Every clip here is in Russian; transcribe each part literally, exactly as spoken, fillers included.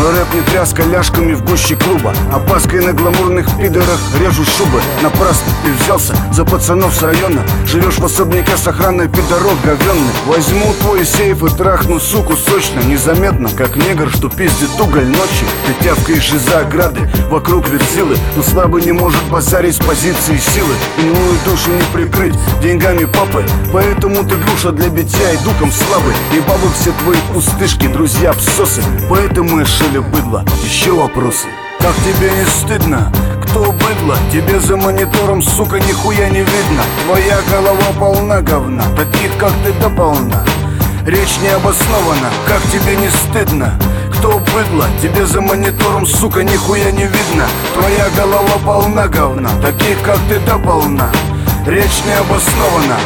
Твой рэп не тряска ляжками в гуще клуба, опаской на гламурных пидорах режу шубы. Напрасно ты взялся за пацанов с района. Живешь в особняке с охраной, пидорок говенный. Возьму твой сейф и трахну суку сочно, незаметно, как негр, что пиздит уголь ночью. Ты тявкаешь из-за ограды, вокруг верзилы, но слабый не может базарить с позиции силы. Иную душу не прикрыть деньгами папы, поэтому ты груша для битья и духом слабый. И бабы все твои пустышки, друзья псосы, поэтому я шили быдло. Еще вопросы? Как тебе не стыдно? Кто быдло? Тебе за монитором, сука, нихуя не видно. Твоя голова полна говна, таких как ты до полна. Речь не обоснована, как тебе не стыдно? Кто быдло? Тебе за монитором, сука, нихуя не видно. Твоя голова полна говна, таких как ты до полна. Речь не обоснована.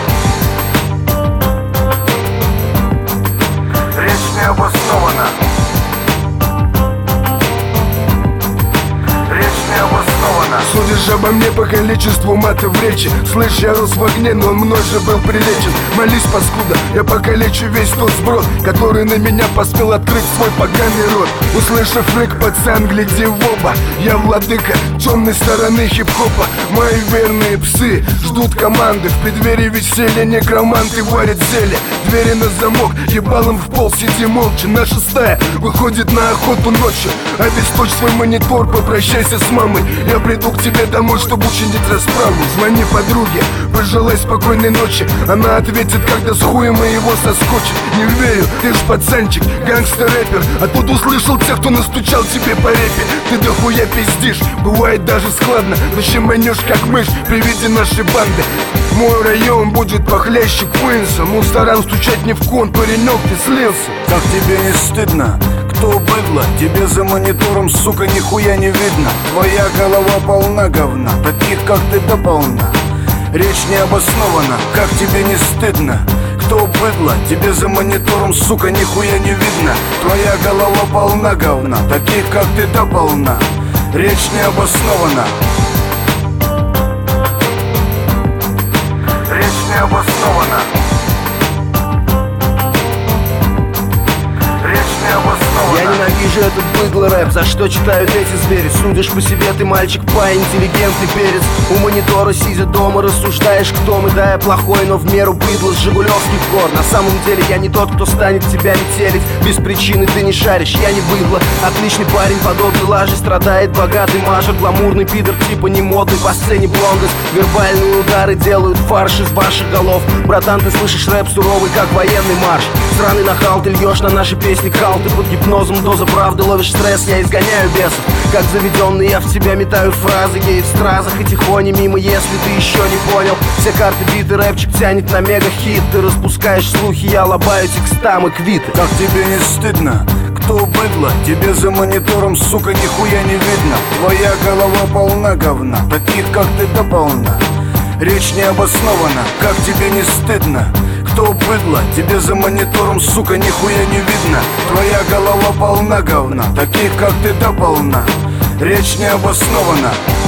Речь не обоснована. Судишь обо мне по количеству мата в речи. Слышь, я рос в огне, но он мной же был прилечен. Молись, паскуда, я покалечу весь тот сброд, который на меня посмел открыть свой поганый рот. Услышав рык, пацан, гляди в оба. Я владыка темной стороны хип-хопа. Мои верные псы ждут команды. В преддверии веселья некроманты варят зелье. Двери на замок, ебалом в пол, сиди молча. Наша стая выходит на охоту ночью. Обесточь свой монитор, попрощайся с мамой. Я приду к тебе домой, чтобы учинить расправу. Звони подруге, пожелай спокойной ночи. Она ответит, когда с хуем моего соскочит. Не верю, ты ж пацанчик, гангстер-рэпер. Откуда услышал тех, кто настучал тебе по репе? Ты дохуя пиздишь, бывает даже складно. Зачем манешь как мышь при виде нашей банды? Мой район будет похлеще Куинса. Мусорам стучать не в кон, паренек, ты слился. Как тебе не стыдно? Кто быдло? Тебе за монитором, сука, нихуя не видно. Твоя голова полна говна, таких как ты до полна. Речь не обоснована, как тебе не стыдно? Кто быдло? Тебе за монитором, сука, нихуя не видно. Твоя голова полна говна, таких как ты до полна. Речь не обоснована. Речь не обоснована. Я ненавижу этот быдло рэп, за что читают эти звери. Судишь по себе, ты мальчик, па, интеллигентный перец. У монитора, сидя дома, рассуждаешь, кто мы. Да, я плохой, но в меру быдло с жигулевских гор. На самом деле я не тот, кто станет тебя метелить. Без причины ты не шаришь, я не быдло. Отличный парень, подобный лаже, страдает богатый мажор. Гламурный пидор, типа не модный, по сцене блондес. Вербальные удары делают фарш из ваших голов. Братан, ты слышишь рэп суровый, как военный марш. Сраный нахал, ты льешь на наши песни кал. Ты под гипнозом, доза правды, ловишь стресс, я изгоняю бесов. Как заведенный, я в тебя метаю фразы. Геи в стразах и тихоне мимо, если ты еще не понял. Все карты биты, рэпчик тянет на мега-хит. Ты распускаешь слухи, я лобаю текстам и квиты. Как тебе не стыдно? Кто быдло? Тебе за монитором, сука, нихуя не видно. Твоя голова полна говна, таких как ты до полна. Речь не обоснована, как тебе не стыдно? Кто быдло? Тебе за монитором, сука, нихуя не видно. Твоя голова полна говна, таких как ты до полна. Речь не обоснована.